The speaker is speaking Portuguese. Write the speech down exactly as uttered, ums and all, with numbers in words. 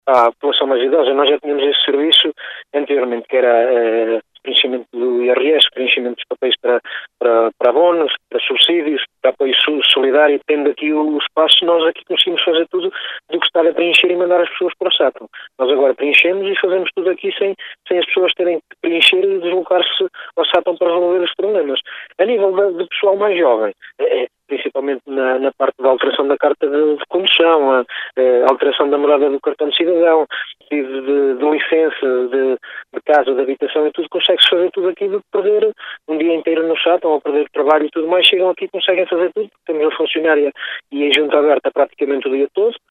à população mais idosa. Nós já tínhamos esse serviço anteriormente, que era eh, preenchimento do I R S, preenchimento dos papéis para, para, para abonos, para subsídios, para apoio solidário. Tendo aqui o espaço, nós aqui conseguimos fazer tudo do que estar a preencher e mandar as pessoas para o SATO. Nós agora preenchemos e fazemos tudo aqui sem, sem as pessoas terem que preencher e deslocar-se ao SATO para resolver os problemas. A nível de, de pessoal mais jovem, é, principalmente na, na parte da alteração da carta de, de condução, a, a alteração da morada do cartão de cidadão, pedido de, de licença, de, de casa, de habitação e tudo, consegue-se fazer tudo aqui de perder um dia inteiro no SATO ou perder trabalho e tudo mais, chegam aqui e conseguem fazer tudo, porque temos a funcionária e a junta aberta praticamente o dia todo.